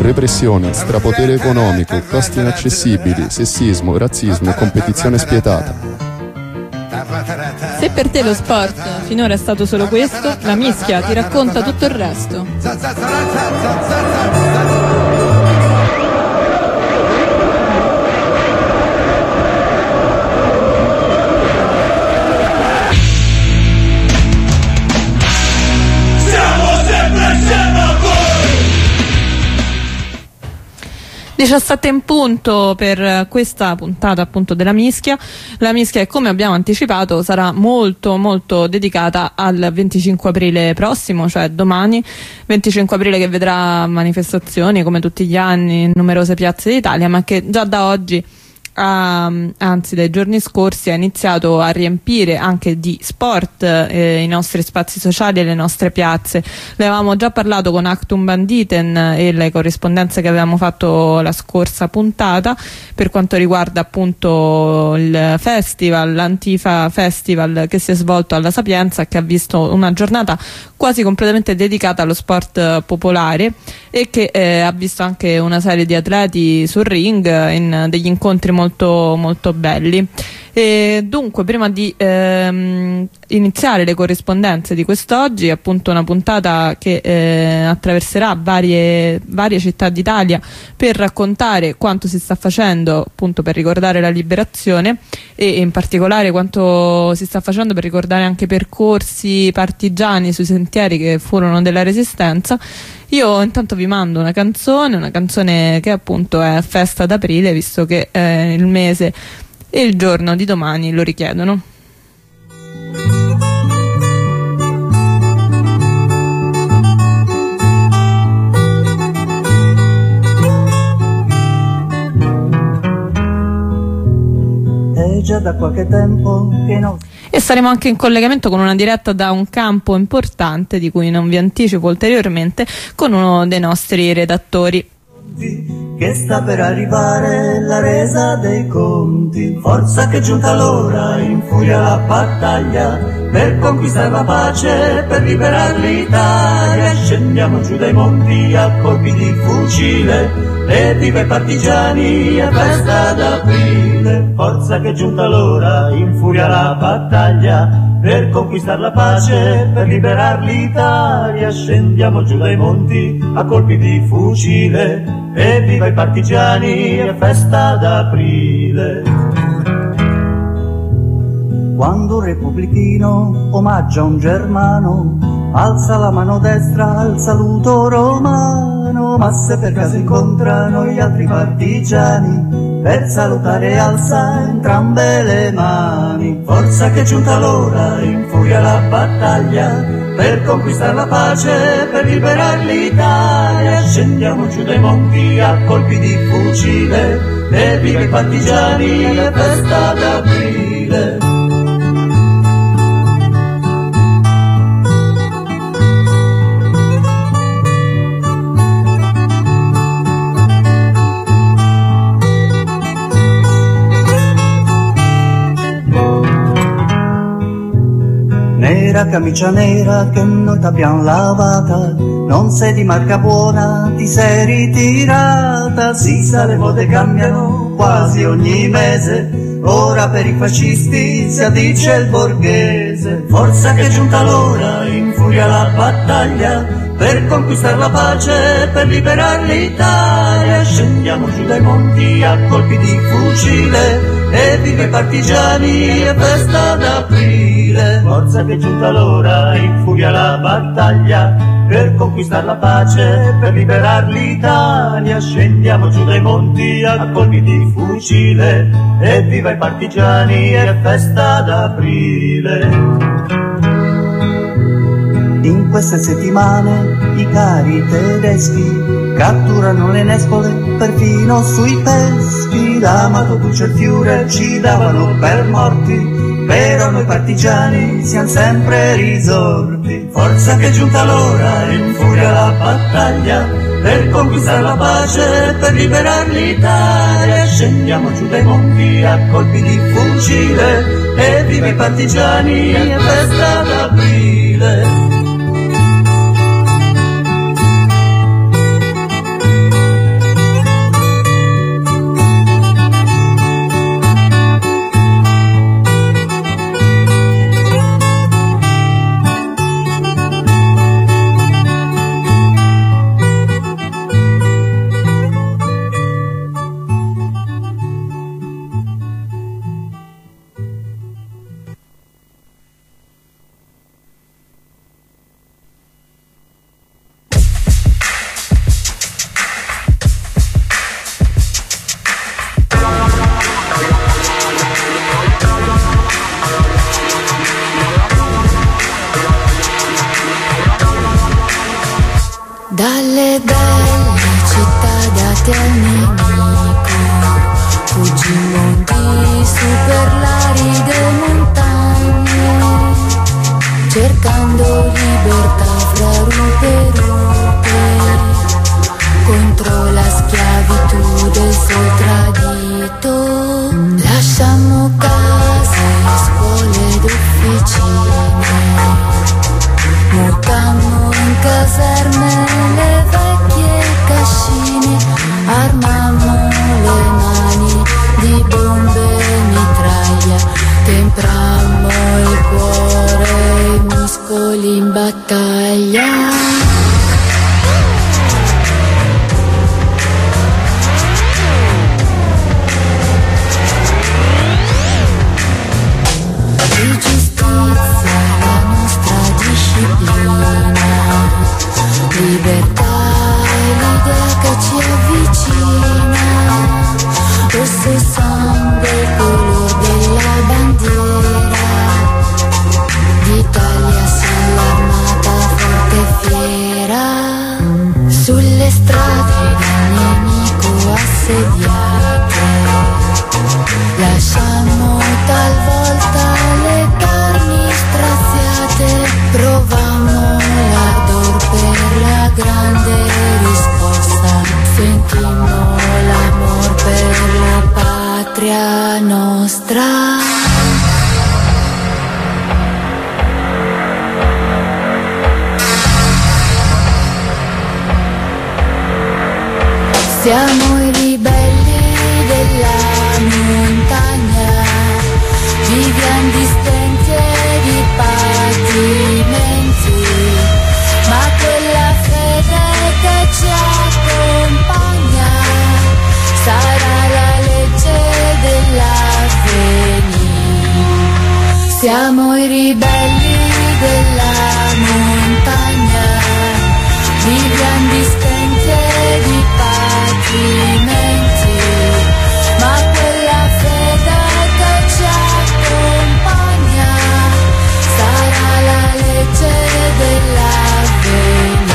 repressione, strapotere economico, costi inaccessibili, sessismo, razzismo e competizione spietata. Se per te lo sport finora è stato solo questo, La Mischia ti racconta tutto il resto. Siamo 17 in punto per questa puntata appunto della Mischia. La Mischia, come abbiamo anticipato, sarà molto molto dedicata al 25 aprile prossimo, cioè domani, 25 aprile, che vedrà manifestazioni come tutti gli anni in numerose piazze d'Italia, ma che già da oggi, anzi dai giorni scorsi, ha iniziato a riempire anche di sport i nostri spazi sociali e le nostre piazze. Ne avevamo già parlato con Actum Banditen e le corrispondenze che avevamo fatto la scorsa puntata per quanto riguarda appunto il festival, l'Antifa Festival, che si è svolto alla Sapienza, che ha visto una giornata quasi completamente dedicata allo sport popolare e che ha visto anche una serie di atleti sul ring in degli incontri molto molto belli. E dunque, prima di iniziare le corrispondenze di quest'oggi, appunto una puntata che attraverserà varie città d'Italia per raccontare quanto si sta facendo appunto per ricordare la liberazione e in particolare quanto si sta facendo per ricordare anche percorsi partigiani sui sentieri che furono della Resistenza. Io intanto vi mando una canzone che appunto è Festa d'Aprile, visto che il mese e il giorno di domani lo richiedono. È già da qualche tempo che non... E saremo anche in collegamento con una diretta da un campo importante, di cui non vi anticipo ulteriormente, con uno dei nostri redattori. Che sta per arrivare la resa dei conti, forza che è giunta l'ora, in furia la battaglia per conquistare la pace, per liberare l'Italia. Scendiamo giù dai monti a colpi di fucile, e viva i partigiani, è festa d'aprile. Forza che è giunta l'ora, in furia la battaglia per conquistare la pace, per liberare l'Italia. Scendiamo giù dai monti a colpi di fucile, e viva i partigiani, è festa d'aprile. Quando un repubblichino omaggia un germano, alza la mano destra al saluto romano, ma se per caso incontrano gli altri partigiani, per salutare alza entrambe le mani. Forza che è giunta l'ora, in furia la battaglia per conquistare la pace, per liberare l'Italia. Scendiamo giù dai monti a colpi di fucile, e viva i partigiani, è festa d'aprile. Nera camicia nera che noi t'abbiamo lavata, non sei di marca buona, ti sei ritirata. Si sa, le mode cambiano quasi ogni mese, ora per i fascisti si addice il borghese. Forza che è giunta l'ora, in furia la battaglia per conquistare la pace, per liberare l'Italia. Scendiamo giù dai monti a colpi di fucile, e viva i partigiani, è festa d'aprile. Forza che è giunta l'ora, in furia la battaglia per conquistare la pace, per liberare l'Italia. Scendiamo giù dai monti a colpi di fucile, e viva i partigiani, è festa d'aprile. In queste settimane i cari tedeschi catturano le nespole perfino sui peschi. L'amato Duce e il Führer ci davano per morti, però noi partigiani siamo sempre risorti. Forza che è giunta l'ora, in furia la battaglia per conquistare la pace, per liberare l'Italia. Scendiamo giù dai monti a colpi di fucile, e viva i partigiani, è festa d'aprile. Dalle belle città date al nemico, fuggimmo su per l'aride montagne, cercando libertà fra rupe e rupe, contro la schiavitù del sol tradito. Lasciamo case, scuole ed officine, mutammo in caserme le vecchie cascine, armammo le mani di bombe e mitraglia, temprammo il cuore e i muscoli in battaglia. Di giustizia la nostra disciplina, libertà è l'idea che ci avvicina, rosso sangue il color della bandiera, d'Italia siamo l'armata forte e fiera, sulle strade del nemico assediate, lasciamo talvolta le carni straziate, provammo l'ardor per la grande risposta, sentimmo l'amor per la patria nostra. Siamo i ribelli della montagna, viviamo di stenti e di patimenti, ma quella fede che ci accompagna sarà la legge dell'avvenire. Siamo i ribelli della montagna, viviamo di stenti e di patimenti, ma quella fede che ci accompagna sarà la legge dell'avvenire.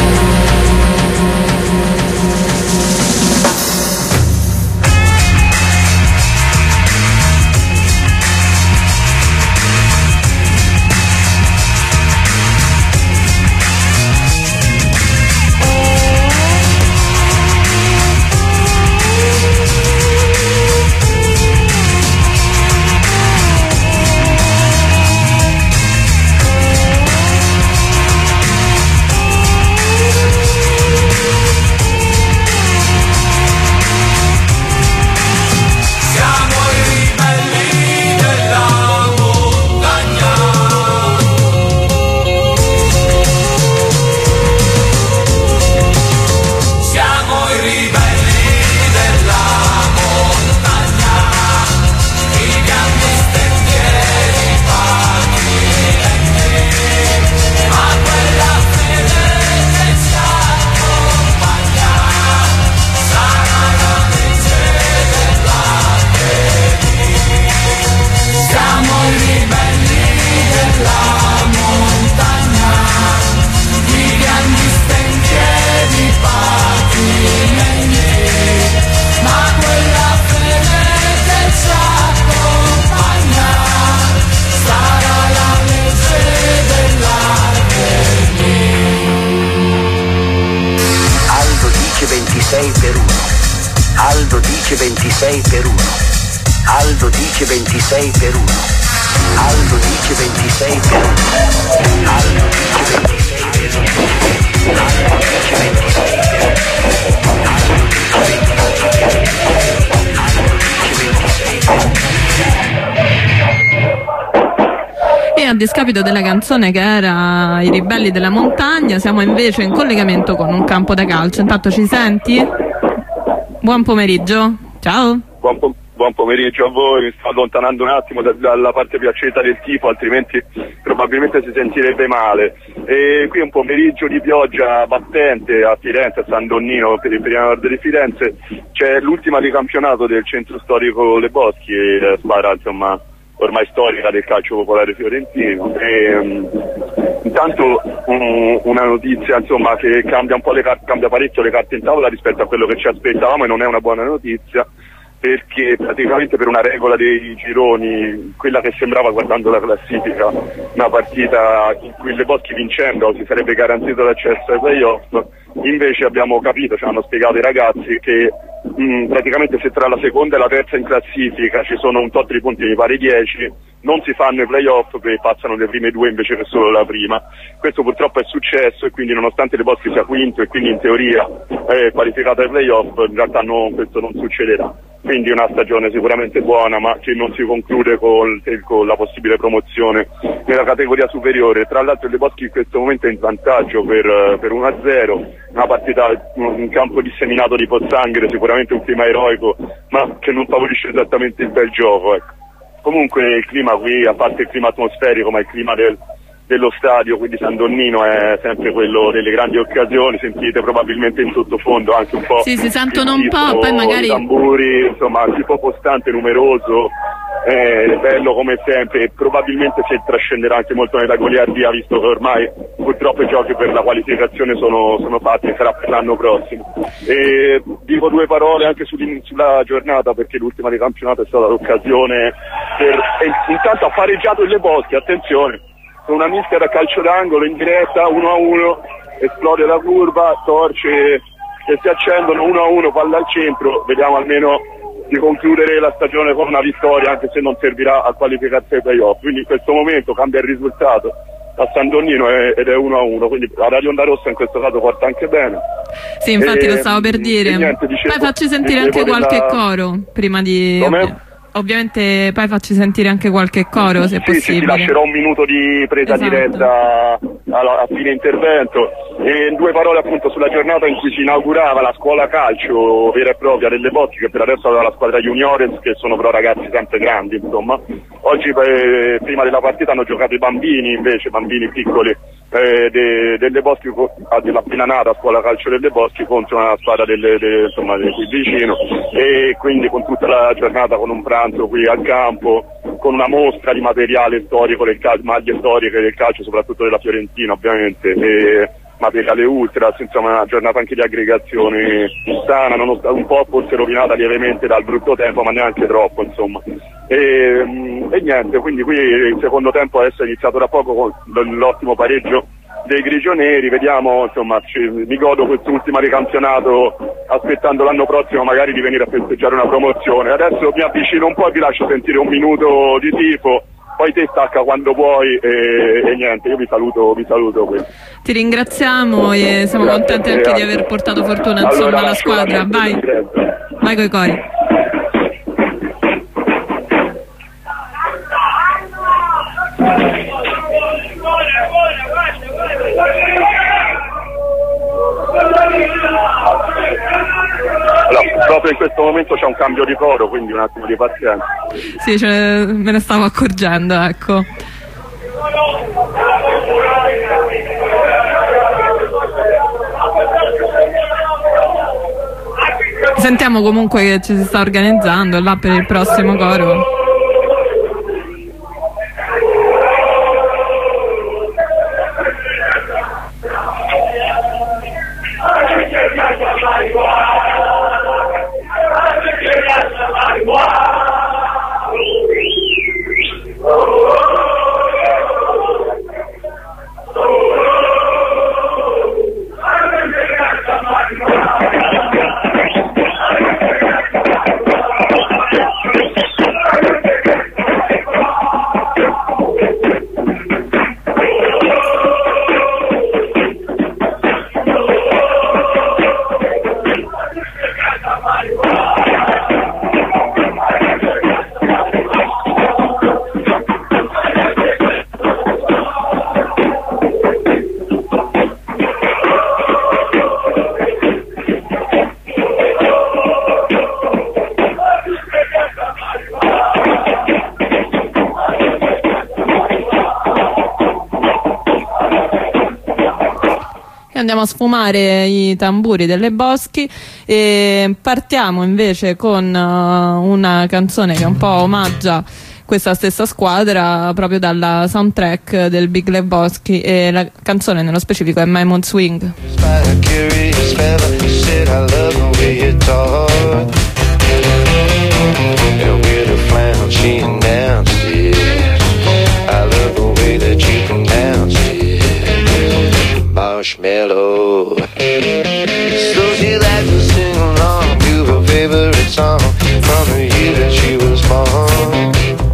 Aldo dice 26 per 1. Aldo dice 26 per 1. Aldo dice 26 per 1. Aldo dice 26 per 1. Aldo dice 26 per 1. E a discapito della canzone che era I ribelli della montagna, siamo invece in collegamento con un campo da calcio. Intanto ci senti? Buon pomeriggio, ciao. Buon pomeriggio a voi, mi sto allontanando un attimo dalla parte più accesa del tifo, altrimenti probabilmente si sentirebbe male. E qui è un pomeriggio di pioggia battente a Firenze, a San Donnino, periferia nord di Firenze. C'è l'ultima di campionato del centro storico Le Boschi e spara insomma ormai storica del calcio popolare fiorentino. E intanto una notizia insomma che cambia parecchio le carte in tavola rispetto a quello che ci aspettavamo, e non è una buona notizia, perché praticamente per una regola dei gironi, quella che sembrava, guardando la classifica, una partita in cui Le Boschi vincendo si sarebbe garantito l'accesso ai playoff, invece abbiamo capito, ci hanno spiegato i ragazzi, che praticamente se tra la seconda e la terza in classifica ci sono un tot di punti, mi pare 10, non si fanno i playoff perché passano le prime due invece che solo la prima. Questo purtroppo è successo, e quindi nonostante Le Boschi sia quinto e quindi in teoria qualificato ai playoff, in realtà questo non succederà. Quindi una stagione sicuramente buona, ma che non si conclude con la possibile promozione nella categoria superiore. Tra l'altro Le Boschi in questo momento è in vantaggio per 1-0, una partita in campo disseminato di pozzanghere, sicuramente un clima eroico, ma che non favorisce esattamente il bel gioco, ecco. Comunque il clima qui, a parte il clima atmosferico, ma il clima dello stadio, quindi San Donnino, è sempre quello delle grandi occasioni. Sentite probabilmente in sottofondo anche un po', sì, si sentono un po', poi magari i tamburi, insomma un tipo costante, numeroso, bello come sempre, e probabilmente si trascenderà anche molto nella goliardia, visto che ormai purtroppo i giochi per la qualificazione sono fatti, sarà per l'anno prossimo. E dico due parole anche sulla giornata, perché l'ultima di campionato è stata l'occasione intanto ha pareggiato il Le Boschi, attenzione, con una mischia da calcio d'angolo in diretta, 1-1, esplode la curva, torce che si accendono, 1-1, palla al centro, vediamo almeno di concludere la stagione con una vittoria, anche se non servirà a qualificarsi ai playoff. Quindi in questo momento cambia il risultato a San Donnino ed è 1-1, quindi la Radio Onda Rossa in questo caso porta anche bene. Sì, infatti lo stavo per dire. Niente, poi facci sentire anche qualche coro prima di... Ovviamente poi facci sentire anche qualche coro, se possibile. Sì, ti lascerò un minuto di presa diretta a fine intervento. E due parole appunto sulla giornata in cui si inaugurava la scuola calcio vera e propria delle Boschi, che per adesso aveva la squadra juniores, che sono però ragazzi sempre grandi, insomma. Oggi prima della partita hanno giocato i bambini, invece, bambini piccoli delle Boschi, della appena nata scuola calcio delle Boschi, contro una squadra insomma qui vicino, e quindi con tutta la giornata con un pranzo qui al campo, con una mostra di materiale storico del calcio, maglie storiche del calcio, soprattutto della Fiorentina ovviamente, e materiale ultra, insomma una giornata anche di aggregazione sana, un po' forse rovinata lievemente dal brutto tempo, ma neanche troppo, insomma. E niente, quindi qui il secondo tempo adesso è iniziato da poco con l'ottimo pareggio dei grigioneri, vediamo, insomma, mi godo quest'ultima di campionato aspettando l'anno prossimo magari di venire a festeggiare una promozione. Adesso mi avvicino un po' e vi lascio sentire un minuto di tifo, poi te stacca quando vuoi e niente, io vi saluto qui. Ti ringraziamo e siamo contenti anche di aver portato fortuna insomma alla squadra. Vai coi cori. Allora, proprio in questo momento c'è un cambio di coro, quindi un attimo di pazienza. Sì, me ne stavo accorgendo, ecco. Sentiamo comunque che ci si sta organizzando là per il prossimo coro. Andiamo a sfumare i tamburi delle Boschi e partiamo invece con una canzone che un po' omaggia questa stessa squadra proprio dalla soundtrack del Big Lebowski, e la canzone nello specifico è My Mood Swing. Marshmallow. So she likes to sing along to her favorite song from the year that she was born.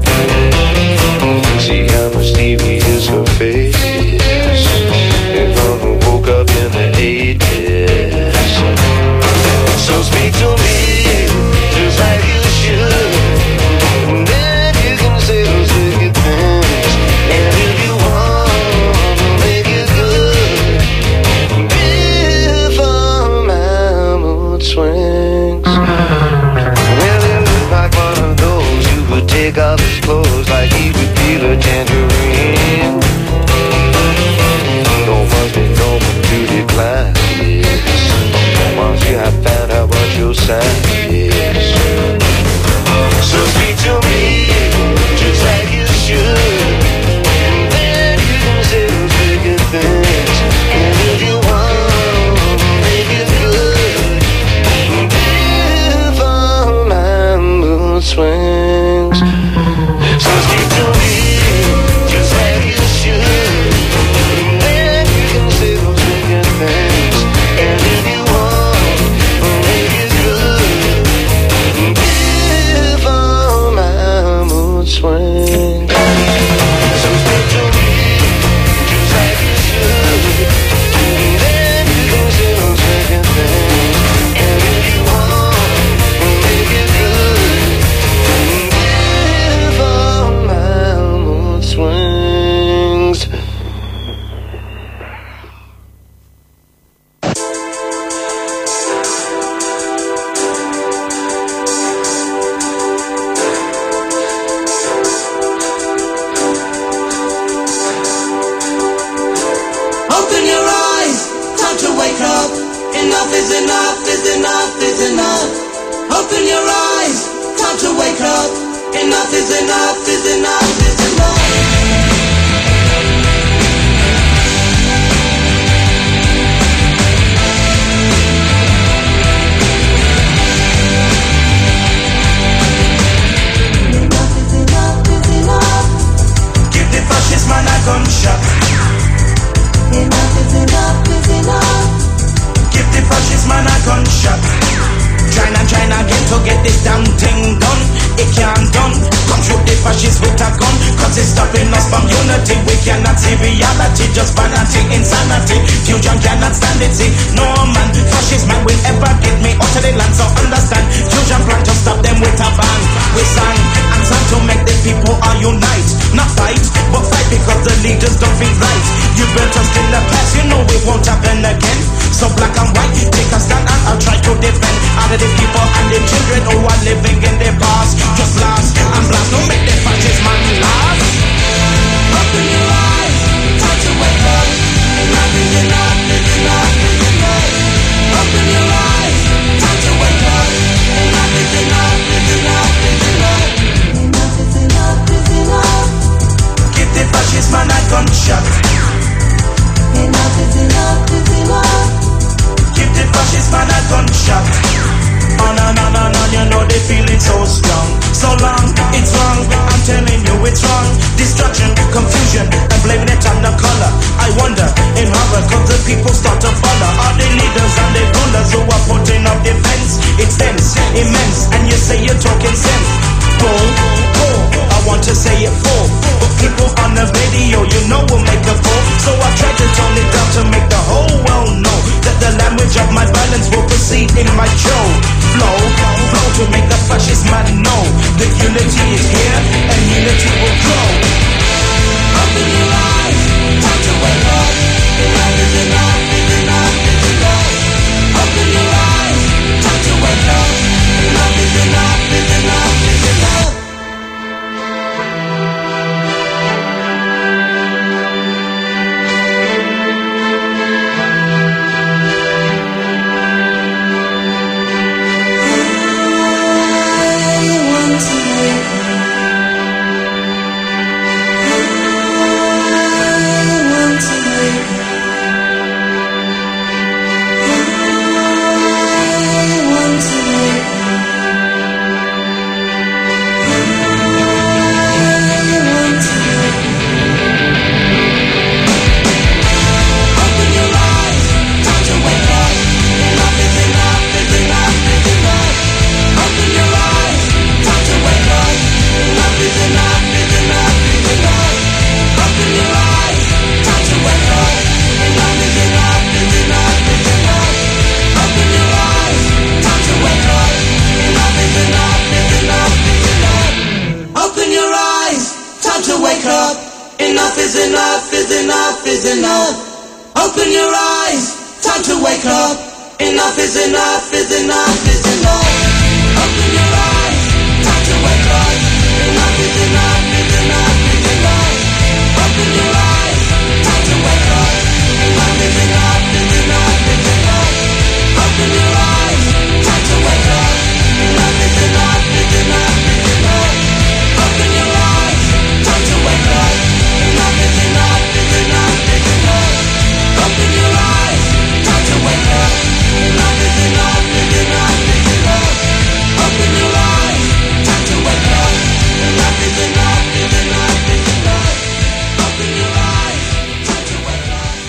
See how mischievous her face is, and from who woke up in the 80s. So speak to me just like you should, and then you can say those wicked things. And if you want to make it good, before my mood swings. Well, it looked like one of those who would take off his clothes like he would peel a tangerine. No must be no beauty class. Once you have found out what your sign is. So speak to me just like you should, and then you can say those wicked things. And if you want to make it good, before my mood swings. So speak to me just like you should, and then you can say those wicked things. And if you want to make it good, before my mood swings. So speak to me just like you should, and then you can say those wicked things. And if you want to make it good, before my mood swings. Open your eyes, time to wake up. Enough is enough, is enough, is enough. Open your eyes, time to wake up. Enough is enough, is enough, is enough. Enough is enough, is enough. Give the fascist man a gunshot. Enough is enough, is enough. Give the fascist man a gunshot. Trying again to get this damn thing done. It can't done. Come shoot the fascists with a gun, cause it's stopping us from unity. We cannot see reality, just vanity, insanity. Fusion cannot stand it, see. No man, fascist man will ever get me out of the land. So understand, fusion plan to stop them with a bang. We sang and sang to make the people all unite. Not fight, but fight because the leaders don't feel right. You built us in the past, you know it won't happen again. So black and white, take a stand and I'll try to defend all of the people and the children who are living in the past. Just blast and blast, don't make the fascist man last. Open your eyes, time to wake up. Enough is enough, is enough, is enough. Open your eyes, time to wake up. Enough is enough, is enough, is enough. Enough is enough, is enough. Give the fascist man a gunshot. Enough is enough, is enough. Give the fascist man a gunshot. On and on and on, you know they feel it so strong. So long, it's wrong, I'm telling you it's wrong. Destruction, confusion, and blaming it on the color. I wonder, in horror, cause the people start to follow all the leaders and the gunners who are putting up defense. It's tense, immense, and you say you're talking sense. Bull, bull, I want to say it full, but people on the radio, you know will make a fool. So I try to tone it down to make the whole world know that the language of my violence will proceed in my show. Flow, flow to make the fascist man know that unity is here and unity will grow. Open your eyes, time to wake up. Enough is enough, is enough, is enough. Open your eyes, time to wake up. Enough is enough, is enough, is enough. Open your eyes, time to wake up. Enough is enough, is enough, is enough. Open your eyes, time to wake up. Enough is enough, is enough, is enough. Open your eyes, time to wake up. Enough is enough, is enough, is enough. Open your eyes, time to wake up. Enough is enough, is enough, is enough. Open your eyes, time to wake up. Enough is enough, is enough, is enough. Open your eyes, time to wake up. Enough is enough, is enough, is enough. Open your eyes, time to wake up. Enough is enough, is enough, is enough. Open your eyes, time to wake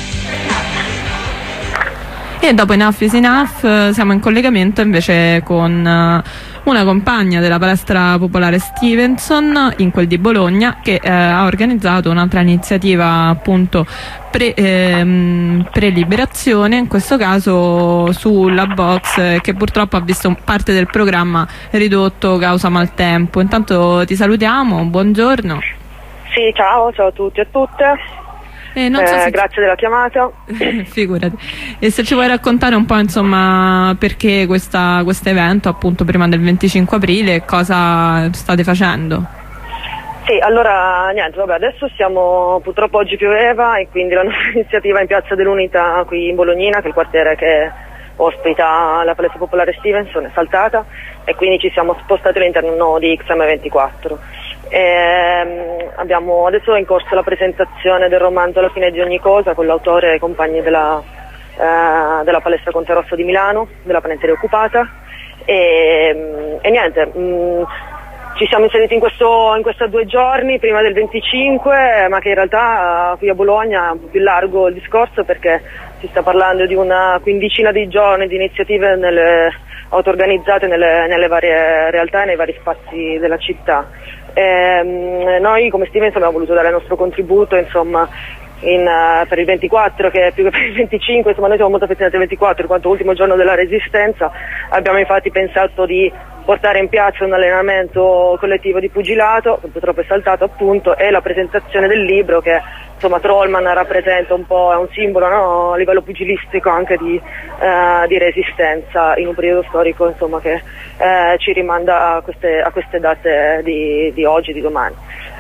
up. E dopo Enough is Enough siamo in collegamento invece con una compagna della palestra popolare Stevenson in quel di Bologna, che ha organizzato un'altra iniziativa appunto pre-liberazione, in questo caso sulla box, che purtroppo ha visto parte del programma ridotto causa maltempo. Intanto ti salutiamo, buongiorno. Sì, ciao a tutti e a tutte. Non so se grazie della chiamata. Figurati. E se ci vuoi raccontare un po', insomma, perché questo evento appunto prima del 25 aprile, cosa state facendo? Sì, allora niente, vabbè, adesso purtroppo oggi pioveva e quindi la nostra iniziativa in Piazza dell'Unità qui in Bolognina, che è il quartiere che ospita la palestra popolare Stevenson, è saltata e quindi ci siamo spostati all'interno di XM24. Adesso è in corso la presentazione del romanzo La fine di ogni cosa con l'autore e compagni della palestra Conte Rosso di Milano, della penitenziaria occupata, e niente, ci siamo inseriti in questi 2 giorni prima del 25, ma che in realtà qui a Bologna è un po' più largo il discorso, perché si sta parlando di una quindicina di giorni di iniziative auto-organizzate nelle varie realtà e nei vari spazi della città. Noi come Stevenson abbiamo voluto dare il nostro contributo, insomma, per il 24, che è più che per il 25, insomma noi siamo molto affezionati al 24 in quanto ultimo giorno della Resistenza. Abbiamo infatti pensato di portare in piazza un allenamento collettivo di pugilato, che purtroppo è saltato appunto, e la presentazione del libro che insomma Trollman rappresenta un po', è un simbolo, no? A livello pugilistico anche di resistenza in un periodo storico, insomma, che ci rimanda a queste date di oggi, di domani.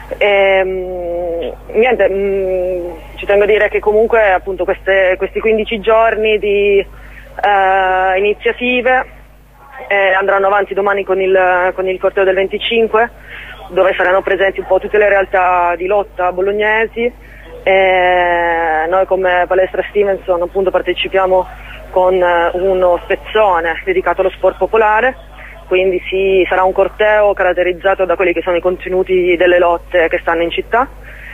Niente, ci tengo a dire che comunque appunto questi 15 giorni di iniziative andranno avanti domani con il corteo del 25, dove saranno presenti un po' tutte le realtà di lotta bolognesi. Noi come palestra Stevenson appunto partecipiamo con uno spezzone dedicato allo sport popolare, quindi sarà un corteo caratterizzato da quelli che sono i contenuti delle lotte che stanno in città,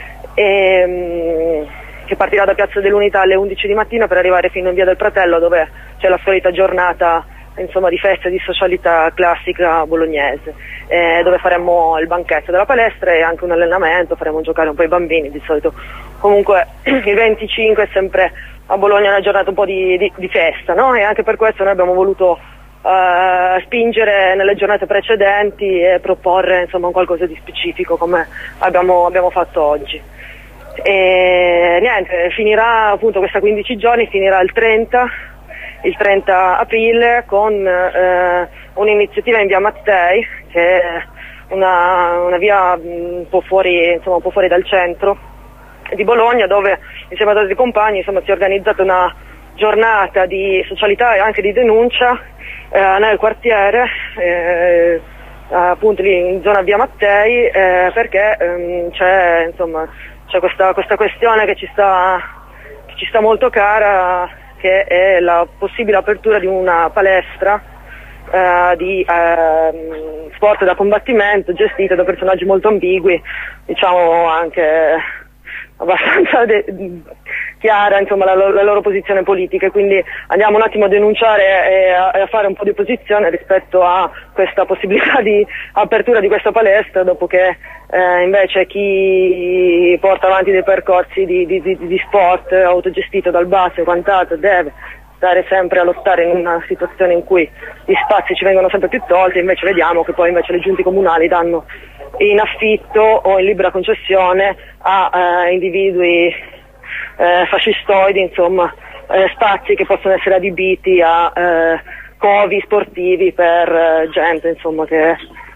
che partirà da Piazza dell'Unità alle 11 di mattina per arrivare fino in Via del Pratello, dove c'è la solita giornata, insomma, di festa e di socialità classica bolognese, dove faremo il banchetto della palestra e anche un allenamento, faremo giocare un po' i bambini di solito. Comunque il 25 è sempre a Bologna una giornata un po' di festa, no? E anche per questo noi abbiamo voluto spingere nelle giornate precedenti e proporre, insomma, un qualcosa di specifico come abbiamo fatto oggi. E niente, finirà appunto questa 15 giorni, finirà il 30 aprile con un'iniziativa in via Mattei, che è una via un po' fuori dal centro di Bologna, dove insieme ad altri compagni, insomma, si è organizzata una giornata di socialità e anche di denuncia nel quartiere, appunto lì in zona via Mattei, perché c'è questa questione che ci sta molto cara, che è la possibile apertura di una palestra di sport da combattimento gestita da personaggi molto ambigui, diciamo anche abbastanza chiara, insomma, la loro posizione politica, quindi andiamo un attimo a denunciare e a fare un po' di opposizione rispetto a questa possibilità di apertura di questa palestra, dopo che invece chi porta avanti dei percorsi di sport autogestito dal basso e quant'altro deve stare sempre a lottare in una situazione in cui gli spazi ci vengono sempre più tolti. Invece vediamo che poi invece le giunte comunali danno in affitto o in libera concessione a individui fascistoidi, insomma, spazi che possono essere adibiti a covi sportivi per gente, insomma, che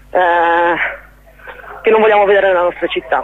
non vogliamo vedere nella nostra città.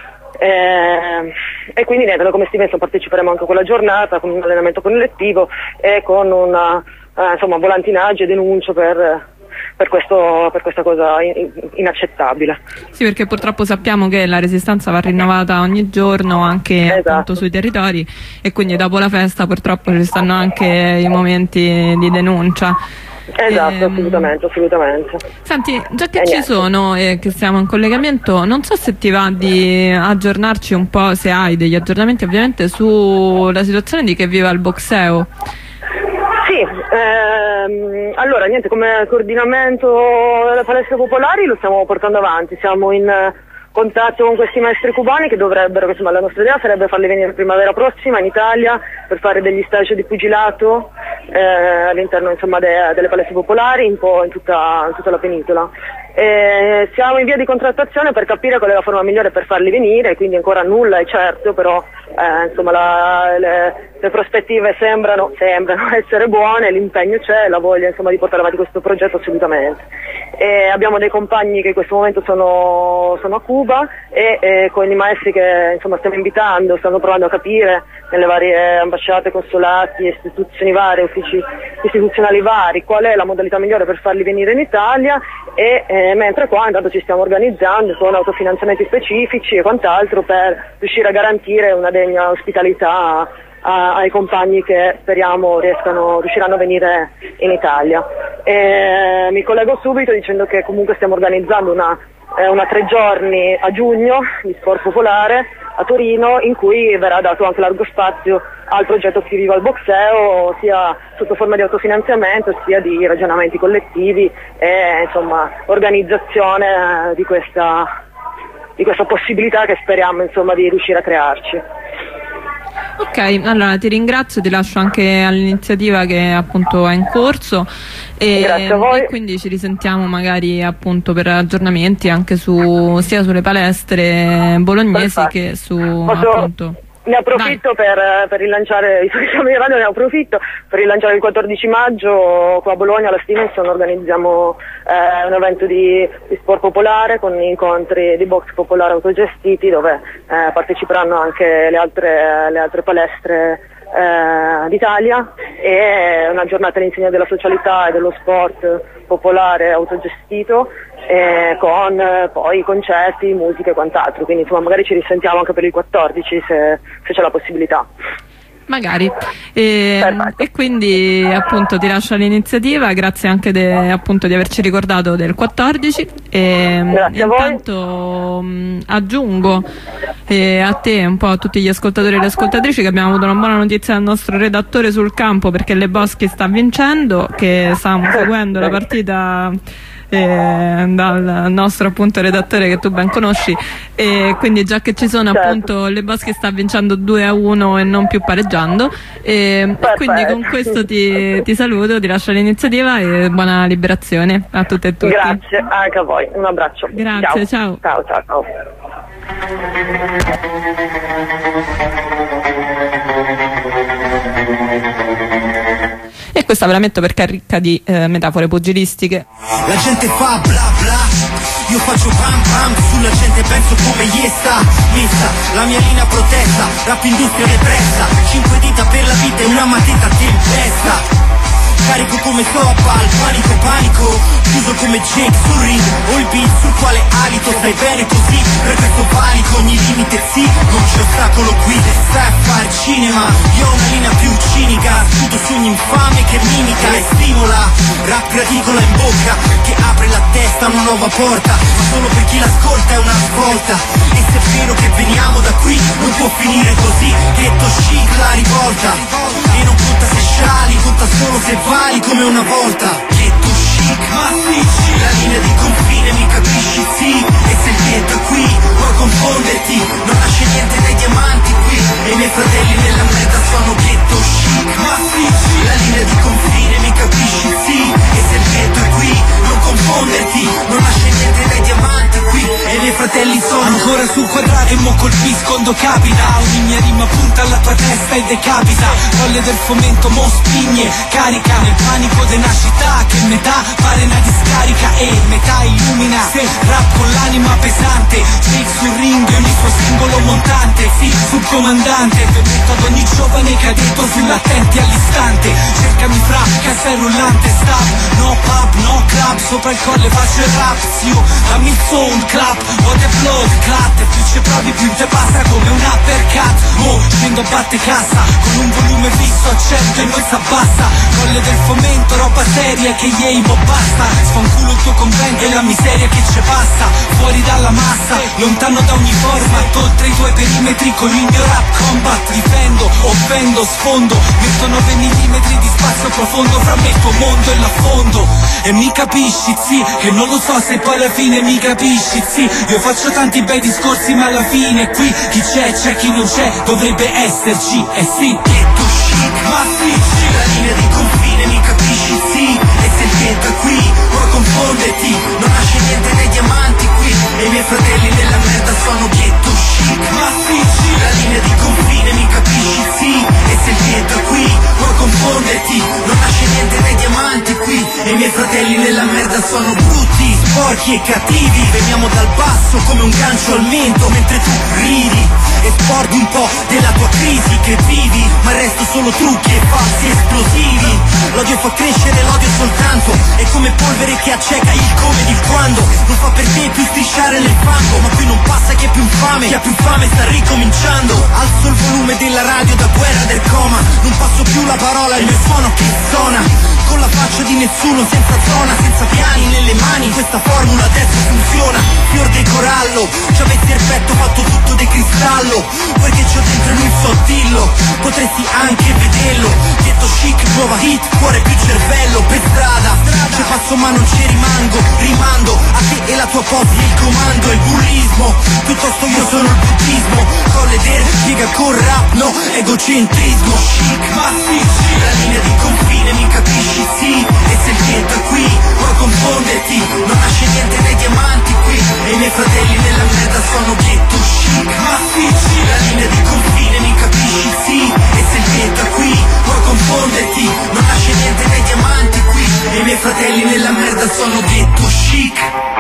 E quindi niente, noi come Stevenson parteciperemo anche a quella giornata con un allenamento collettivo e con un volantinaggio e denuncio per questa cosa inaccettabile. Sì, perché purtroppo sappiamo che la resistenza va rinnovata ogni giorno anche appunto sui territori, e quindi dopo la festa purtroppo ci stanno anche i momenti di denuncia. Esatto, assolutamente. Senti, già che ci sono e che siamo in collegamento, non so se ti va di aggiornarci un po', se hai degli aggiornamenti ovviamente, sulla situazione di Che Viva il Boxeo. Sì, allora niente, come coordinamento delle palestre popolari lo stiamo portando avanti, siamo in contatto con questi maestri cubani che dovrebbero, insomma, la nostra idea sarebbe farli venire primavera prossima in Italia per fare degli stage di pugilato all'interno, insomma, delle palestre popolari in tutta la penisola. Siamo in via di contrattazione per capire qual è la forma migliore per farli venire, quindi ancora nulla è certo, però insomma le prospettive sembrano essere buone, l'impegno c'è, la voglia, insomma, di portare avanti questo progetto assolutamente. Abbiamo dei compagni che in questo momento sono a Cuba e con i maestri che, insomma, stiamo invitando, stanno provando a capire nelle varie ambasciate, consolati, istituzioni varie, uffici istituzionali vari, qual è la modalità migliore per farli venire in Italia, e mentre qua intanto ci stiamo organizzando con autofinanziamenti specifici e quant'altro per riuscire a garantire una degna ospitalità ai compagni che speriamo riusciranno a venire in Italia. Mi collego subito dicendo che comunque stiamo organizzando una 3 giorni a giugno di sport popolare a Torino, in cui verrà dato anche largo spazio al progetto Che Viva il Boxeo, sia sotto forma di autofinanziamento sia di ragionamenti collettivi e, insomma, organizzazione di questa possibilità che speriamo, insomma, di riuscire a crearci. Ok, allora ti ringrazio, ti lascio anche all'iniziativa che appunto è in corso Grazie a voi. E quindi ci risentiamo magari appunto per aggiornamenti anche sia sulle palestre bolognesi. Perfetto. Che su appunto. Ne approfitto per rilanciare, visto che siamo in radio, per rilanciare il 14 maggio qua a Bologna alla Stevenson organizziamo un evento di sport popolare con incontri di box popolare autogestiti, dove parteciperanno anche le altre palestre d'Italia, e una giornata all'insegna della socialità e dello sport popolare autogestito, con poi concerti, musica e quant'altro, quindi insomma magari ci risentiamo anche per il 14 se c'è la possibilità. Magari. E quindi appunto ti lascio l'iniziativa, grazie anche appunto di averci ricordato del 14. Grazie a voi. Intanto aggiungo a te, un po' a tutti gli ascoltatori e le ascoltatrici, che abbiamo avuto una buona notizia dal nostro redattore sul campo, perché Le Boschi sta vincendo, che stavamo seguendo la partita dal nostro appunto redattore che tu ben conosci, e quindi già che ci sono, appunto, Le Boschi sta vincendo 2-1 e non più pareggiando, e quindi con questo ti saluto, ti lascio l'iniziativa e buona liberazione a tutte e tutti. Grazie anche a voi, un abbraccio. Grazie, ciao. Ciao. E questa ve la metto perché è ricca di metafore pugilistiche. La gente fa bla bla, io faccio pam pam, sulla gente penso come gli sta messa, la mia linea protetta, rap industria repressa, 5 dita per la vita e una matita a tempesta. Carico come Topal, panico, chiuso come Jake sul ring, o il beat sul quale alito, stai bene così, per questo panico, ogni limite sì, non c'è ostacolo qui, se sai fare cinema, io ho una linea più cinica, sputo su ogni infame che mimica e stimola, rap graticola in bocca, che apre la testa a una nuova porta, ma solo per chi l'ascolta è una svolta, e se è vero che veniamo da qui, non può finire così, ghetto chic la rivolta, e non conta se sciali, conta solo se vali come una volta. Ghetto chic, massicci, la linea di confine mi capisci, sì, e se il ghetto è qui, puoi confonderti, non nasce niente dai diamanti qui, e i miei fratelli nella merda sono ghetto chic, massicci, la linea di confine mi capisci, sì, e se il ghetto è qui, non confonderti, non nasce niente dai diamanti qui, e i miei fratelli sono ancora sul quadrato e mo con colpisco quando capita. Ogni mia rima punta alla tua testa e decapita. Colle del fomento, mo spigne, carica nel panico della città, che metà pare una discarica e metà illumina. Se rap con l'anima pesante, shake sul ring ogni suo singolo montante. Sì, sul comandante, permetto ad ogni giovane cadetto sull'attenti all'istante. Cercami fra cassa rullante, stop, no pub, no club, sopra il colle faccio il rap, zio, dammi il sound clap, o the blood clat, e più ci provi più te passa come un uppercut. Mo scendo a batte cassa, con un volume fisso a 100 e non s'abbassa. Colle del fomento, roba seria che yei mo basta. Sfanculo il tuo convento e la miseria che ci passa. Fuori dalla massa, lontano da ogni format, oltre i tuoi perimetri con il mio rap combat. Difendo, offendo, sfondo, metto 9 millimetri di spazio profondo fra me, il tuo mondo e l'affondo. E mi capisci, sì, che non lo so se poi alla fine mi capisci, sì. Io faccio tanti bei discorsi ma alla fine qui chi c'è, chi non c'è, dovrebbe esserci, e sì. Ghetto chic, ma sì, la linea di confine mi capisci, sì. E se il ghetto è qui, ora confondeti, non nasce niente dai diamanti qui. E i miei fratelli nella merda sono ghetto chic, ma sì, la linea di confine mi capisci, sì. E se il ghetto è qui, ora confondeti, non nasce niente dai diamanti qui. E i miei fratelli nella merda sono brutti, sporchi e cattivi. Veniamo dal basso come un gancio al mento, mentre tu ridi e spordi un po' della tua crisi che vivi, ma il resto solo trucchi e falsi esplosivi. L'odio fa crescere l'odio soltanto, è come polvere che acceca il come di quando. Non fa per te più strisciare nel fango, ma qui non passa chi è più infame, chi ha più fame sta ricominciando. Alzo il volume della radio da guerra del coma, non passo più la parola, il mio suono che suona. Con la faccia di nessuno, senza zona, senza piani nelle mani, questa formula adesso funziona. Fior di corallo, ci avessi il petto fatto tutto di cristallo, perché c'ho dentro lui il sottillo, potresti anche vederlo. Ghetto chic, nuova hit, cuore più cervello, per strada ci passo ma non ci rimango, rimando a te e la tua posi il comando. Il bullismo, piuttosto io sono il buddismo. Colle der, piega con rap, no egocentrismo. Chic, ma sì, la linea di confine mi capisci, sì. E se il ghetto è qui, ora confonderti, non nasce niente dai diamanti qui. E i miei fratelli nella merda sono ghetto chic, ma sì, la linea di confine mi capisci, sì. E se il ghetto è qui, ora confonderti, non nasce niente dai diamanti qui. E i miei fratelli nella merda sono ghetto chic.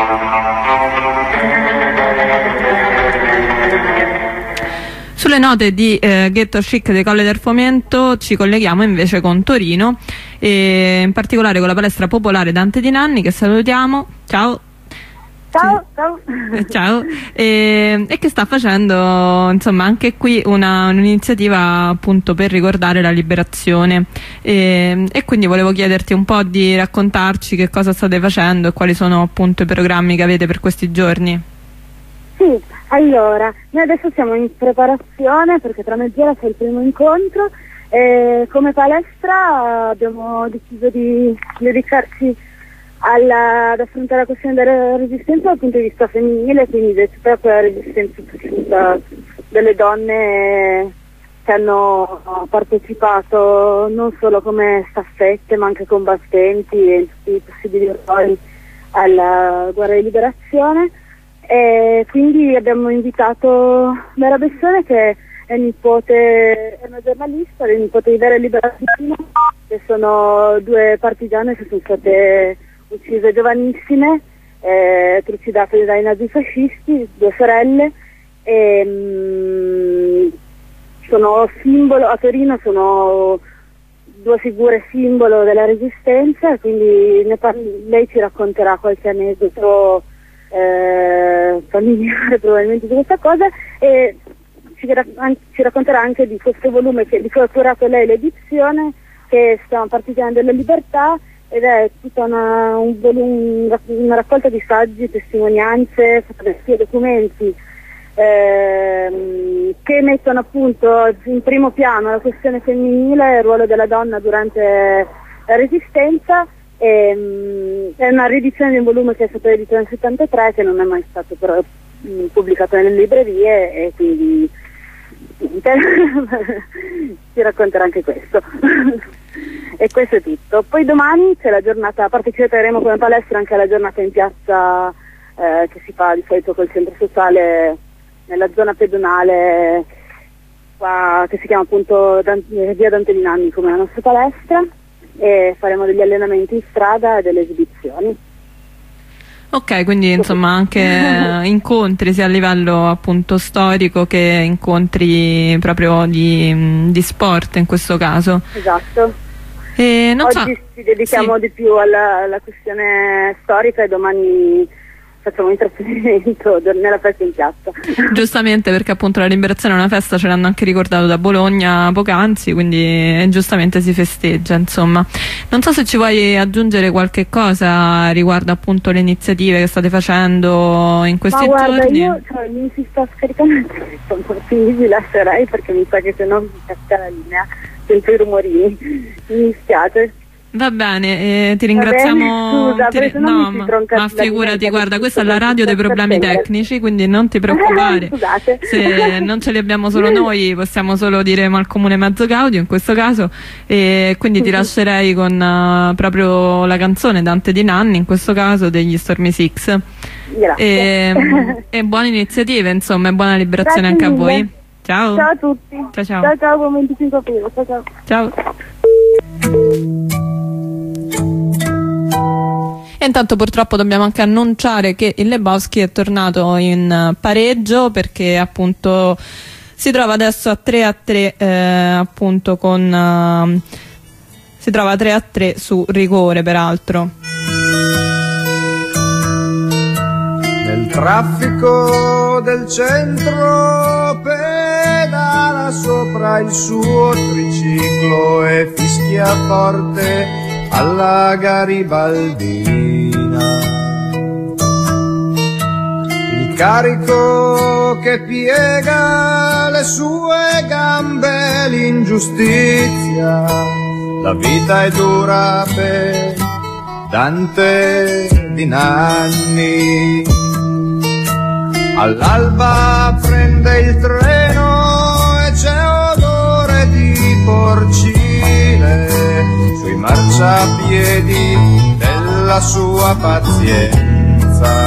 Sulle note di Ghetto Chic dei Colle del Fomento ci colleghiamo invece con Torino, e in particolare con la palestra popolare Dante Di Nanni, che salutiamo. Ciao. Ciao, ciao. Ciao. E che sta facendo insomma anche qui un'iniziativa appunto per ricordare la liberazione, e quindi volevo chiederti un po' di raccontarci che cosa state facendo e quali sono appunto i programmi che avete per questi giorni. Sì, allora, noi adesso siamo in preparazione perché tra mezz'ora c'è il primo incontro, e come palestra abbiamo deciso di dedicarci ad affrontare la questione della resistenza dal punto di vista femminile, quindi tutta quella resistenza delle donne che hanno partecipato non solo come staffette ma anche combattenti e in tutti i possibili ruoli alla guerra di liberazione. E quindi abbiamo invitato Vera Bessone, che è una giornalista, è nipote di Vera Liberazione, che sono due partigiane che sono state uccise giovanissime, trucidate dai nazifascisti, due sorelle, e sono simbolo, a Torino sono due figure simbolo della resistenza, quindi lei ci racconterà qualche aneddoto familiare probabilmente di questa cosa, e ci racconterà anche di questo volume di cui ha curato lei l'edizione, che si chiama Partigiani della Libertà, ed è tutta una raccolta di saggi, testimonianze, fotografie, documenti che mettono appunto in primo piano la questione femminile e il ruolo della donna durante la resistenza. È una riedizione di un volume che è stato editato nel 1973, che non è mai stato però pubblicato nelle librerie, e quindi ci racconterà anche questo. E questo è tutto. Poi domani c'è la giornata, parteciperemo come palestra anche alla giornata in piazza che si fa di solito col centro sociale nella zona pedonale qua, che si chiama appunto via Dante di Nanni, come la nostra palestra, e faremo degli allenamenti in strada e delle esibizioni. Ok, quindi insomma anche incontri sia a livello appunto storico che incontri proprio di sport in questo caso. Esatto. E non Oggi ci dedichiamo di più alla questione storica e domani facciamo intrattenimento nella festa in piazza. Giustamente, perché appunto la Liberazione è una festa, ce l'hanno anche ricordato da Bologna poc'anzi, quindi giustamente si festeggia, insomma. Non so se ci vuoi aggiungere qualche cosa riguardo appunto le iniziative che state facendo in questi giorni. Ma guarda, io mi si sta scaricando quindi vi lascerei perché mi sa che se no mi casca la linea, sento i rumorini, mi dispiace. Va bene, ti ringraziamo. Scusa, no, ma figurati, guarda, questa è la radio dei problemi tecnici, quindi non ti preoccupare. Scusate. Se non ce li abbiamo solo noi, possiamo solo dire Malcomune Mezzo Gaudio in questo caso, e quindi ti lascerei con proprio la canzone Dante di Nanni, in questo caso degli Stormy Six. Grazie. E buone iniziative, insomma, e buona liberazione anche a voi. Ciao. Ciao a tutti. Ciao, buon 25 aprile. Ciao. E intanto purtroppo dobbiamo anche annunciare che il Lebowski è tornato in pareggio, perché appunto si trova adesso a 3-3 appunto con si trova a 3-3 su rigore, peraltro. Nel traffico del centro pedala sopra il suo triciclo e fischia forte alla garibaldina. Il carico che piega le sue gambe, l'ingiustizia, la vita è dura per Dante di Nanni. All'alba prende il treno e c'è odore di porcile sui marciapiedi della sua pazienza,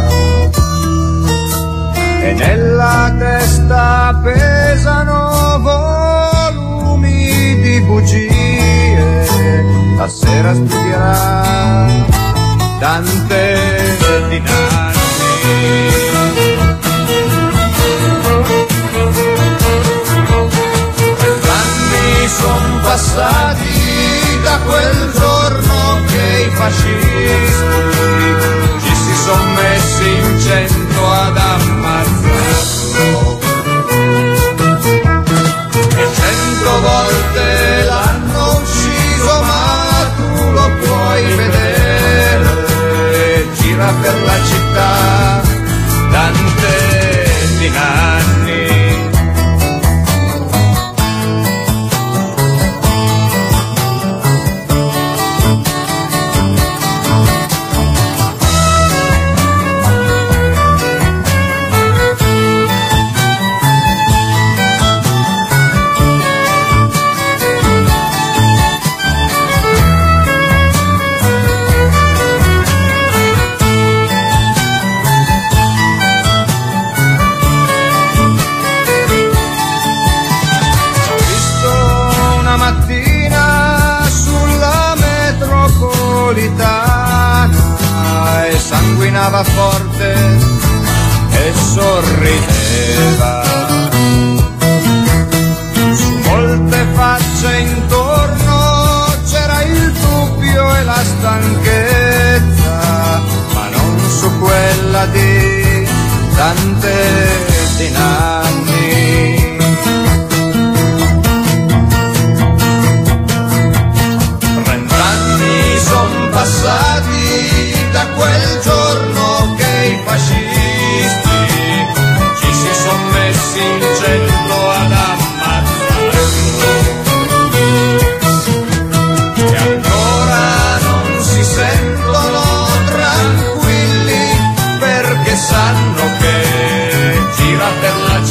e nella testa pesano volumi di bugie. La sera studierà Dante di Nanni. 30 anni son passati da quel giorno che i fascisti ci si son messi in 100 ad ammazzarlo, e 100 volte l'hanno ucciso, ma tu lo puoi vedere, gira per la città Dante di Nanni. E sanguinava forte e sorrideva, su molte facce intorno c'era il dubbio e la stanchezza, ma non su quella di Dante di Nanni. 30 anni son passati da quel giorno che i fascisti ci si son messi in 100 ad ammazzarlo, e ancora non si sentono tranquilli perché sanno che gira per la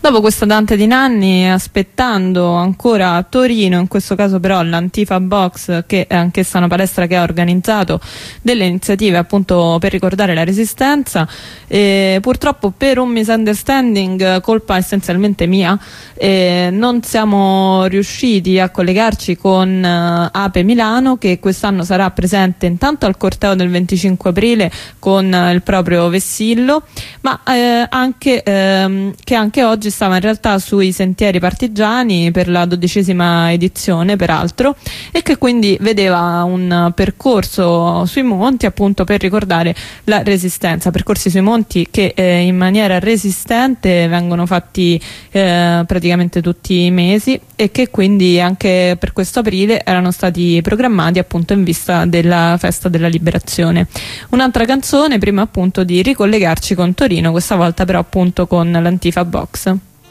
Dopo questo Dante di Nanni, aspettando ancora Torino, in questo caso però l'Antifa Box, che è anch'essa una palestra che ha organizzato delle iniziative appunto per ricordare la Resistenza, e purtroppo per un misunderstanding, colpa essenzialmente mia, non siamo riusciti a collegarci con Ape Milano, che quest'anno sarà presente intanto al corteo del 25 aprile con il proprio vessillo, ma anche che anche oggi stava in realtà sui sentieri partigiani per la 12ª edizione peraltro, e che quindi vedeva un percorso sui monti appunto per ricordare la Resistenza, percorsi sui monti che in maniera resistente vengono fatti praticamente tutti i mesi, e che quindi anche per questo aprile erano stati programmati appunto in vista della festa della liberazione. Un'altra canzone prima appunto di ricollegarci con Torino, questa volta però appunto con l'Antifa Box.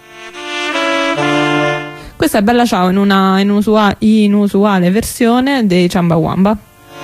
Questa è Bella Ciao in una inusuale versione dei Chumbawamba.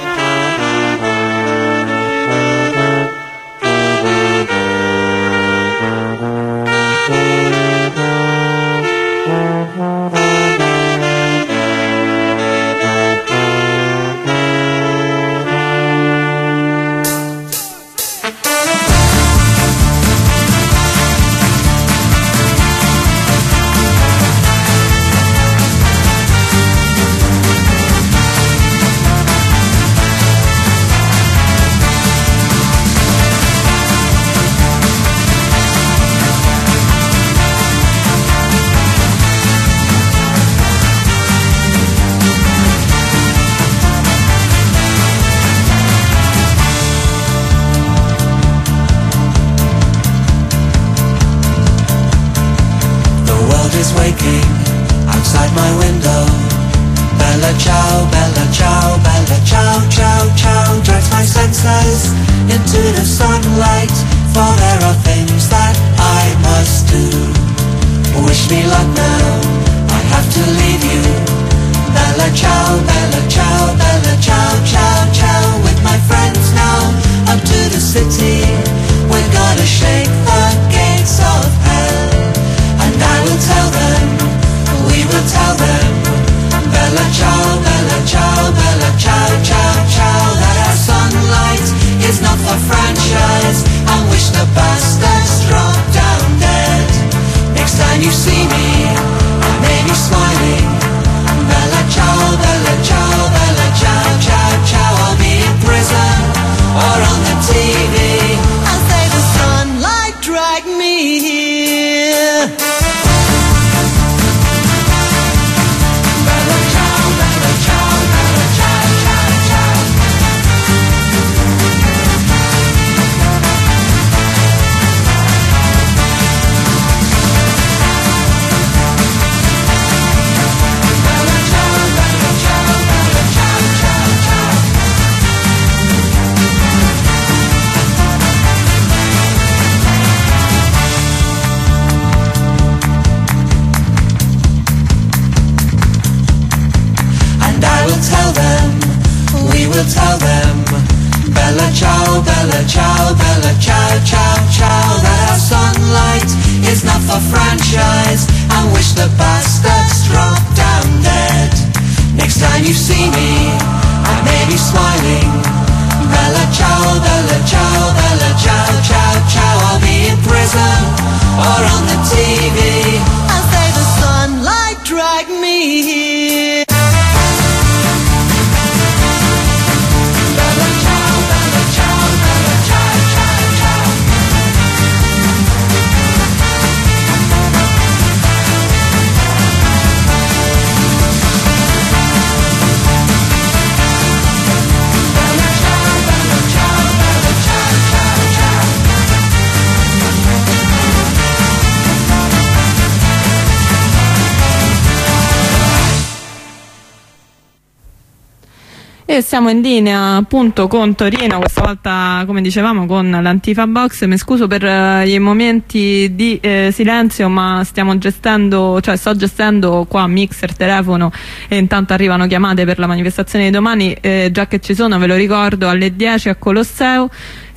E siamo in linea appunto con Torino, questa volta come dicevamo con l'Antifa Box. Mi scuso per i momenti di silenzio, ma stiamo gestendo, cioè sto gestendo qua mixer, telefono, e intanto arrivano chiamate per la manifestazione di domani, già che ci sono, ve lo ricordo, alle 10 a Colosseo.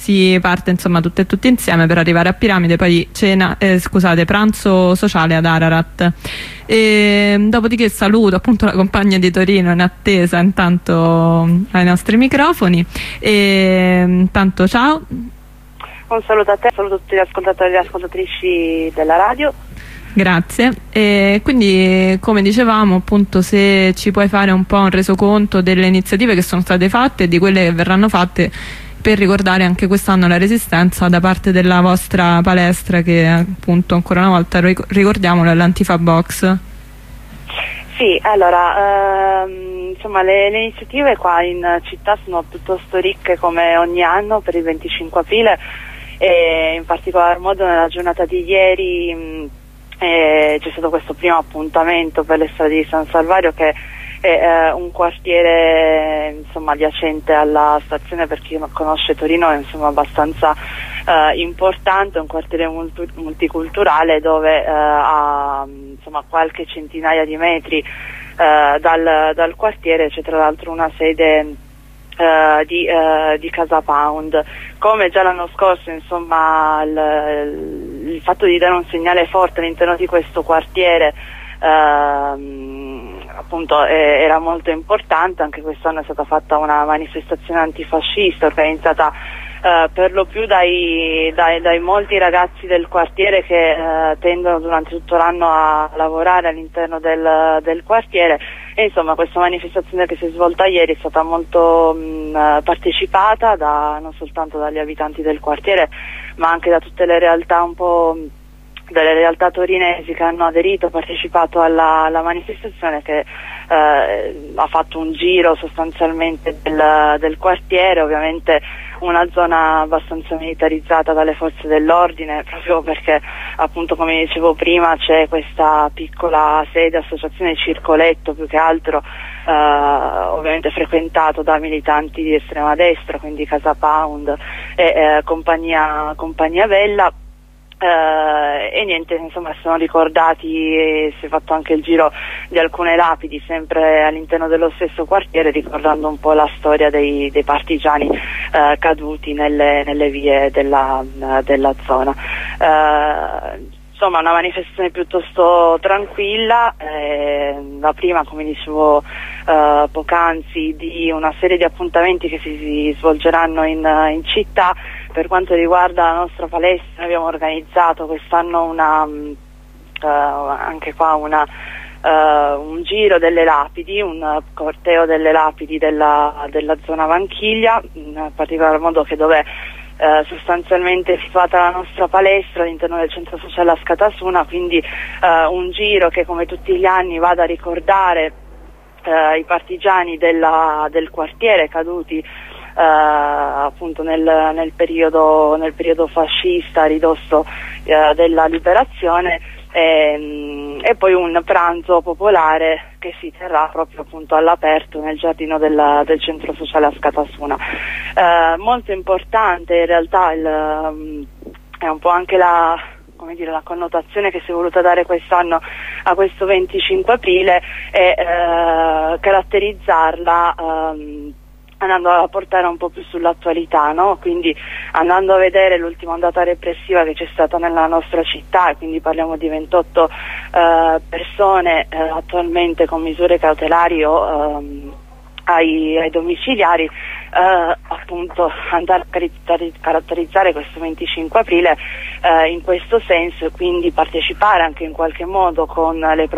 si parte insomma tutte e tutti insieme per arrivare a Piramide, poi pranzo sociale ad Ararat. Dopodiché saluto appunto la compagna di Torino in attesa intanto ai nostri microfoni, intanto ciao. Un saluto a te, saluto tutti gli ascoltatori e le ascoltatrici della radio. Grazie. E quindi, come dicevamo, appunto, se ci puoi fare un po' un resoconto delle iniziative che sono state fatte e di quelle che verranno fatte per ricordare anche quest'anno la Resistenza da parte della vostra palestra, che appunto ancora una volta ricordiamolo è l'Antifa Box. Sì, allora insomma le iniziative qua in città sono piuttosto ricche come ogni anno per il 25 aprile, e in particolar modo nella giornata di ieri c'è stato questo primo appuntamento per le strade di San Salvario, che è un quartiere insomma adiacente alla stazione. Per chi non conosce Torino è insomma abbastanza importante, è un quartiere multiculturale dove ha insomma qualche centinaia di metri dal quartiere c'è tra l'altro una sede di Casa Pound. Come già l'anno scorso insomma il fatto di dare un segnale forte all'interno di questo quartiere appunto era molto importante. Anche quest'anno è stata fatta una manifestazione antifascista organizzata per lo più dai molti ragazzi del quartiere che tendono durante tutto l'anno a lavorare all'interno del quartiere, e insomma questa manifestazione che si è svolta ieri è stata molto partecipata non soltanto dagli abitanti del quartiere, ma anche da tutte le realtà delle realtà torinesi che hanno aderito, partecipato alla manifestazione, che ha fatto un giro sostanzialmente del quartiere. Ovviamente una zona abbastanza militarizzata dalle forze dell'ordine, proprio perché appunto, come dicevo prima, c'è questa piccola sede, associazione Circoletto più che altro, ovviamente frequentato da militanti di estrema destra, quindi Casa Pound e compagnia Bella. E niente, insomma sono ricordati, si è fatto anche il giro di alcune lapidi sempre all'interno dello stesso quartiere, ricordando un po' la storia dei partigiani caduti nelle vie della zona. Insomma una manifestazione piuttosto tranquilla, la prima, come dicevo poc'anzi, di una serie di appuntamenti che si svolgeranno in città. Per quanto riguarda la nostra palestra, abbiamo organizzato quest'anno anche qua un giro delle lapidi, un corteo delle lapidi della zona Vanchiglia, in particolar modo che dove sostanzialmente è situata la nostra palestra all'interno del centro sociale a Scatasuna, quindi un giro che come tutti gli anni vada a ricordare i partigiani del quartiere caduti appunto nel periodo fascista a ridosso della liberazione, e poi un pranzo popolare che si terrà proprio appunto all'aperto nel giardino del centro sociale a Scatasuna. Molto importante in realtà è un po' anche la connotazione che si è voluta dare quest'anno a questo 25 aprile e caratterizzarla andando a portare un po' più sull'attualità, no? Quindi andando a vedere l'ultima ondata repressiva che c'è stata nella nostra città, e quindi parliamo di 28 persone attualmente con misure cautelari o ai domiciliari, appunto andare a caratterizzare questo 25 aprile in questo senso, e quindi partecipare anche in qualche modo con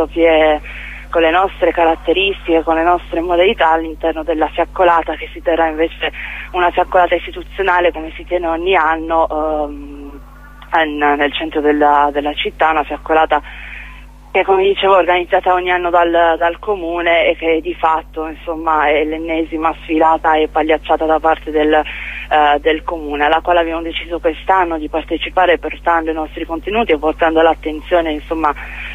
le nostre caratteristiche, con le nostre modalità all'interno della fiaccolata, che si terrà invece una fiaccolata istituzionale come si tiene ogni anno nel centro della città, una fiaccolata che, come dicevo, è organizzata ogni anno dal comune e che di fatto insomma è l'ennesima sfilata e pagliacciata da parte del comune, alla quale abbiamo deciso quest'anno di partecipare portando i nostri contenuti e portando all'attenzione insomma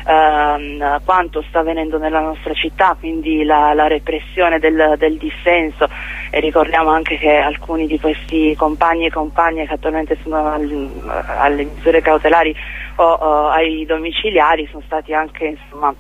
quanto sta avvenendo nella nostra città, quindi la repressione del dissenso, e ricordiamo anche che alcuni di questi compagni e compagne che attualmente sono alle misure cautelari o ai domiciliari sono stati anche insomma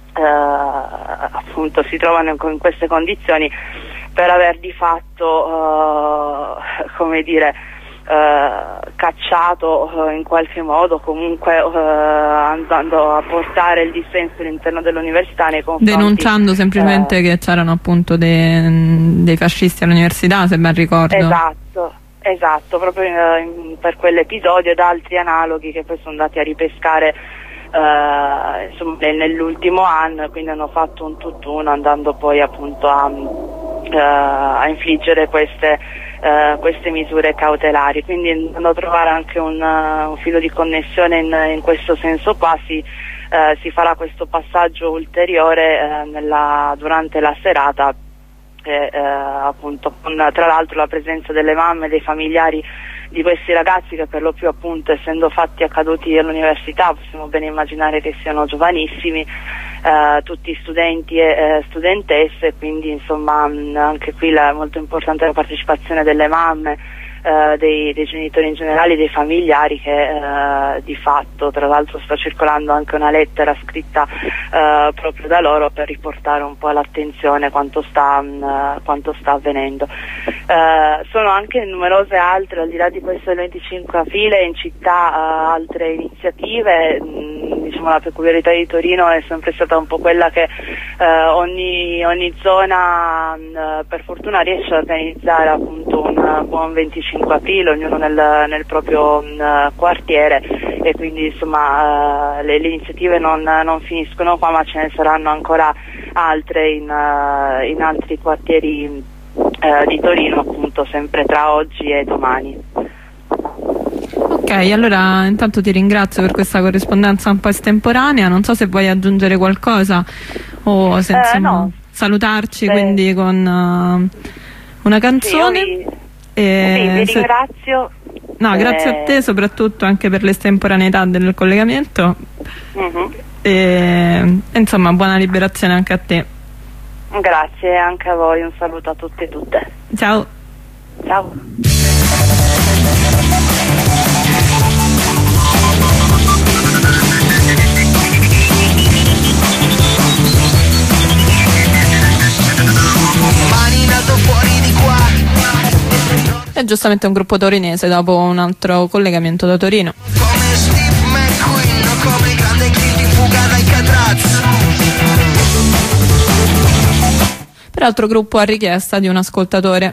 appunto si trovano in queste condizioni per aver di fatto come dire cacciato in qualche modo, comunque andando a portare il dissenso all'interno dell'università nei confronti, denunciando semplicemente che c'erano appunto dei fascisti all'università, se ben ricordo. Esatto, proprio per quell'episodio ed altri analoghi che poi sono andati a ripescare insomma, nell'ultimo anno, quindi hanno fatto un tutt'uno, andando poi appunto a infliggere queste misure cautelari. Quindi andando a trovare anche un filo di connessione in questo senso qua, si farà questo passaggio ulteriore durante la serata, appunto con tra l'altro la presenza delle mamme e dei familiari di questi ragazzi, che per lo più appunto, essendo fatti accaduti all'università, possiamo bene immaginare che siano giovanissimi, tutti studenti e studentesse, quindi insomma anche qui è molto importante la partecipazione delle mamme, dei genitori in generale, dei familiari, che di fatto, tra l'altro, sta circolando anche una lettera scritta proprio da loro per riportare un po' all'attenzione quanto sta avvenendo. Sono anche numerose altre, al di là di questo del 25 aprile, in città altre iniziative. Diciamo, la peculiarità di Torino è sempre stata un po' quella che ogni zona per fortuna riesce a organizzare appunto un buon 25 aprile, ognuno nel proprio quartiere, e quindi insomma le iniziative non finiscono qua, ma ce ne saranno ancora altre in altri quartieri di Torino, appunto sempre tra oggi e domani. Ok, allora intanto ti ringrazio per questa corrispondenza un po' estemporanea, non so se vuoi aggiungere qualcosa o se no. Salutarci quindi con una canzone. Sì, vi ringrazio. No, grazie a te soprattutto anche per l'estemporaneità del collegamento. E insomma, buona liberazione anche a te. Grazie anche a voi, un saluto a tutti e tutte. Ciao. Ciao. Mani in alto fuori di qua. E giustamente un gruppo torinese dopo un altro collegamento da Torino. Come Steve McQueen o come il grande Clint in fuga dai Catraz. Peraltro gruppo a richiesta di un ascoltatore.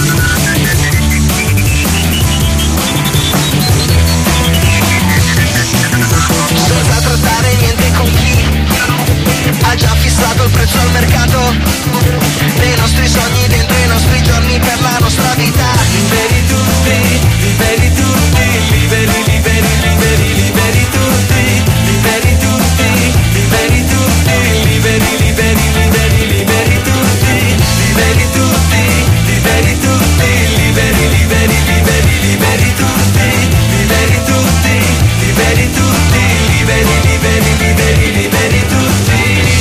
Senza trattare niente con chi ha già fissato il prezzo al mercato dei nostri sogni, dentro i nostri giorni, per la nostra vita. Liberi tutti, liberi tutti, liberi, liberi, liberi, liberi tutti, liberi tutti, liberi tutti, liberi, liberi, liberi, liberi tutti, liberi tutti, liberi tutti, liberi, liberi, liberi, liberi tutti, liberi tutti, liberi tutti, liberi, liberi, liberi, liberi tutti.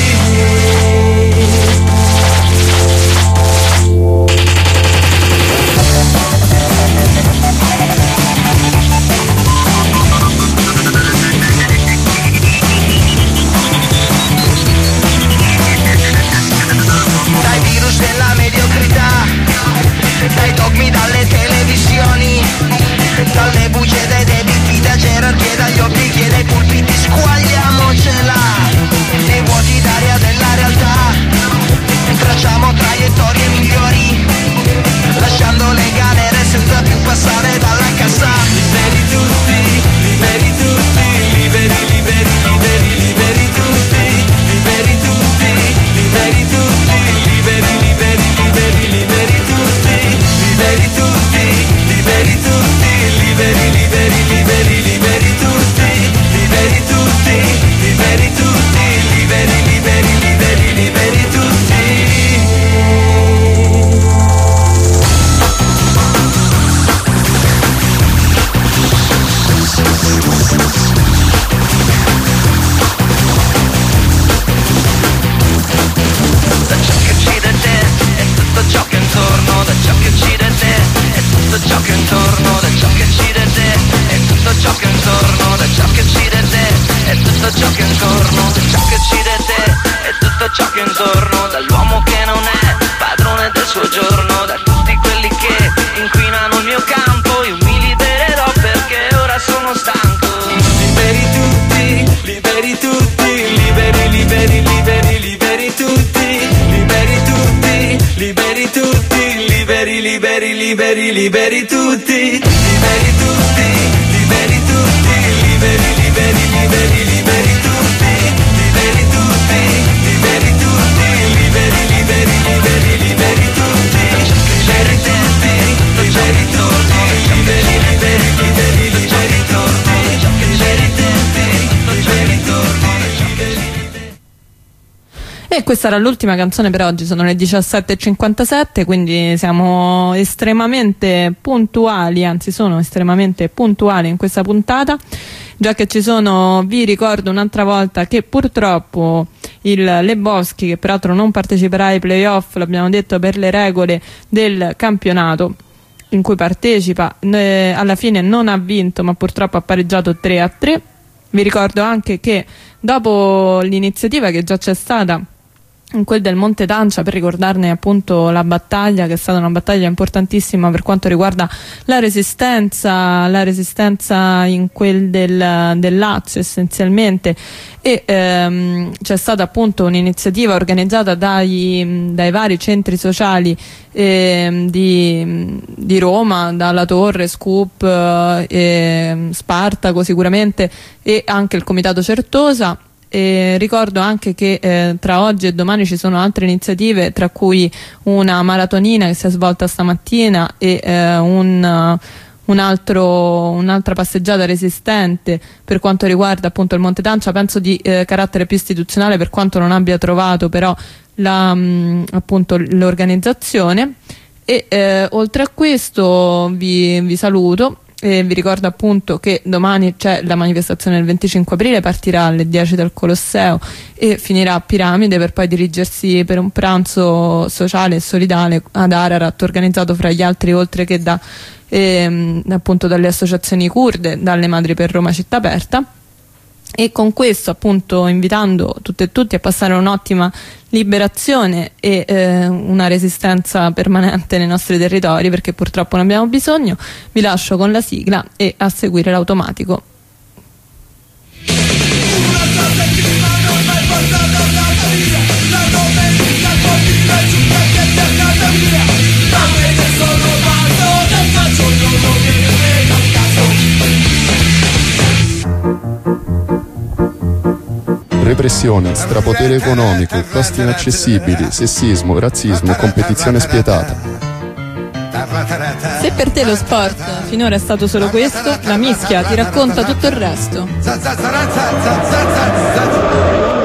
Dai virus della mediocrità, dai dogmi, dalle televisioni, dalle bugie, dai debiti, da gerarchie, dagli obblighi e dai pulpiti, squagliamocela nei vuoti d'aria della realtà, tracciamo traiettorie migliori, lasciando le galere senza più passare dalla cassa. Liberi tutti, liberi tutti, liberi, liberi, liberi, liberi tutti, liberi tutti, liberi tutti, liberi, liberi, liberi, liberi tutti, liberi tutti, liberi tutti, liberi, liberi, liberi, liberi tutti, liberi tutti, liberi tutti, liberi, liberi, liberi, liberi tutti. Da ciò che uccide te e tutto ciò che è intorno, da ciò che uccide te e tutto ciò che è intorno, da ciò che uccide te e tutto ciò che è intorno, da ciò che uccide te e tutto ciò che è intorno, da ciò che uccide te e tutto ciò che è intorno, dall'uomo che non è padrone del suo giorno, da tutti quelli che inquinano il mio campo, gli umili liberi, liberi tutti, liberi tutti, liberi tutti, liberi, liberi, liberi, liberi tutti, liberi tutti, liberi tutti, liberi, liberi, liberi, liberi tutti, liberi tutti, liberi tutti, liberi, liberi, liberi, liberi tutti, liberi tutti, liberi tutti. E questa era l'ultima canzone per oggi, sono le 17:57, quindi siamo estremamente puntuali, anzi sono estremamente puntuali in questa puntata, già che ci sono, vi ricordo un'altra volta che purtroppo il Lebowski, che peraltro non parteciperà ai playoff, l'abbiamo detto per le regole del campionato in cui partecipa, alla fine non ha vinto ma purtroppo ha pareggiato 3-3. Vi ricordo anche che dopo l'iniziativa che già c'è stata in quel del Monte Dancia per ricordarne appunto la battaglia, che è stata una battaglia importantissima per quanto riguarda la resistenza in quel del Lazio essenzialmente, e c'è stata appunto un'iniziativa organizzata dai vari centri sociali di Roma, dalla Torre, Scoop, Spartaco sicuramente, e anche il Comitato Certosa. E ricordo anche che tra oggi e domani ci sono altre iniziative, tra cui una maratonina che si è svolta stamattina e un'altra passeggiata resistente per quanto riguarda appunto il Monte Dancia, penso di carattere più istituzionale, per quanto non abbia trovato però appunto l'organizzazione. E oltre a questo vi saluto. E vi ricordo appunto che domani c'è la manifestazione del 25 aprile, partirà alle 10 dal Colosseo e finirà a Piramide per poi dirigersi per un pranzo sociale e solidale ad Ararat, organizzato fra gli altri oltre che appunto dalle associazioni curde, dalle Madri per Roma Città Aperta. E con questo appunto invitando tutte e tutti a passare un'ottima liberazione e una resistenza permanente nei nostri territori, perché purtroppo ne abbiamo bisogno, vi lascio con la sigla e a seguire l'automatico. Repressione, strapotere economico, costi inaccessibili, sessismo, razzismo, competizione spietata. Se per te lo sport finora è stato solo questo, la mischia ti racconta tutto il resto.